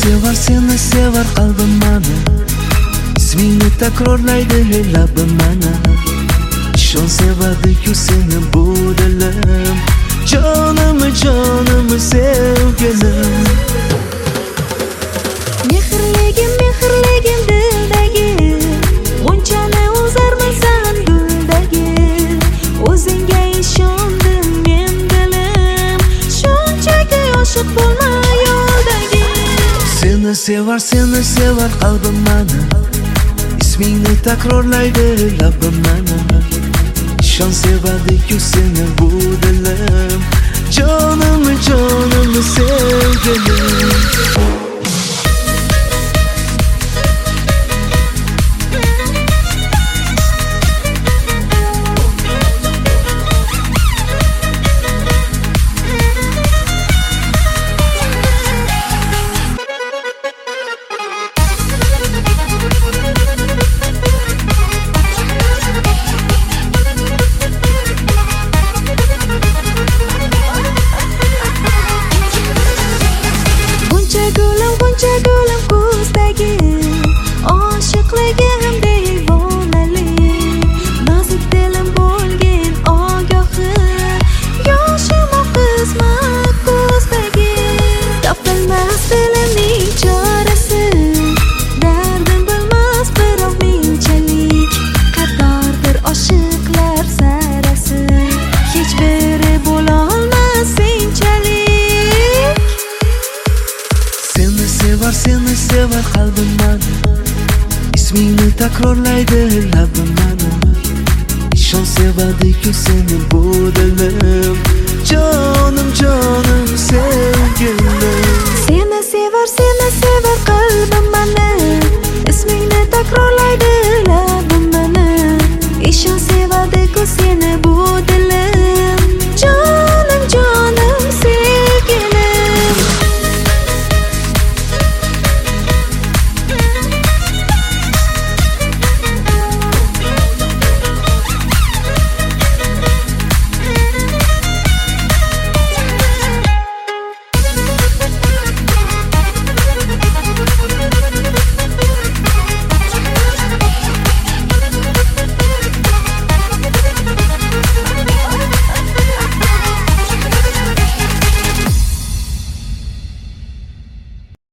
seni sevar qalbim mana. İsmingni takrorlaydi labim mana. Ishon sevadi-ku seni bu dilim. Jonimni sevgilim. Mehrligim dildagi, unchani o'zarmisan guldagi. O'zingga ishondim men dilim, shunchaki oshiq bo'lma yo'ldagi. Seni sevar qalbim mana. İsmingni takrorlaydi labim mana. Ishon sevadi-ku seni bu dilim. Jonimni sevgilim. Buncha gulim ko'zdagi, oshiqligim devonalik. Nozik dilim bo'lgin ogohi, yoshim oqizma ko'zdagi. Topilmas dilimning chorasi, dardim bilmas birovninchalik. Qatordir oshiqlar sarasi, hech biri bo'lolmas senchalik. Seni sevar qalbim mana. İsmingni takrorlaydi labim mana. Ishon sevadi-ku seni bu dilim. Jonim sevgilim.